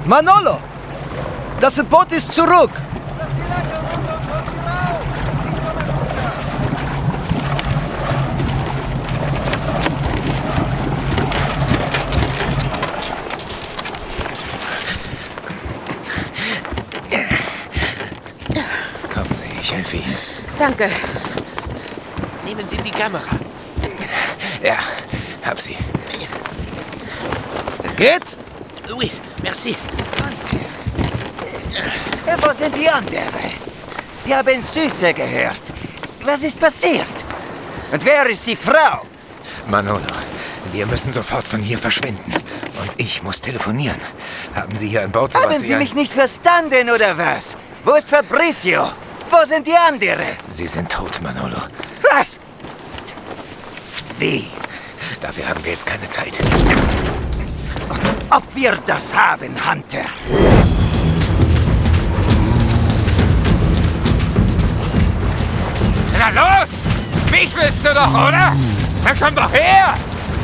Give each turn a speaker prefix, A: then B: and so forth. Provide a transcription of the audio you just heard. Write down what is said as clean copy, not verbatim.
A: Manolo! Das Boot ist zurück!
B: Lass die Leiter runter und hol sie rauf! Ich komme runter!
C: Kommen Sie, ich helfe Ihnen.
D: Danke.
E: Nehmen Sie die Kamera.
C: Ja, hab sie.
A: Geht?
E: Oui, merci.
B: Wo sind die anderen? Die haben Süße gehört. Was ist passiert? Und wer ist die Frau?
C: Manolo, wir müssen sofort von hier verschwinden. Und ich muss telefonieren. Haben Sie hier an Bord sowas
B: Haben
C: wie
B: Sie
C: ein...
B: mich nicht verstanden, oder was? Wo ist Fabrizio? Wo sind die anderen?
C: Sie sind tot, Manolo.
B: Was? Wie?
C: Dafür haben wir jetzt keine Zeit.
B: Ob wir das haben, Hunter?
C: Na los! Mich willst du doch, oder? Dann komm doch her!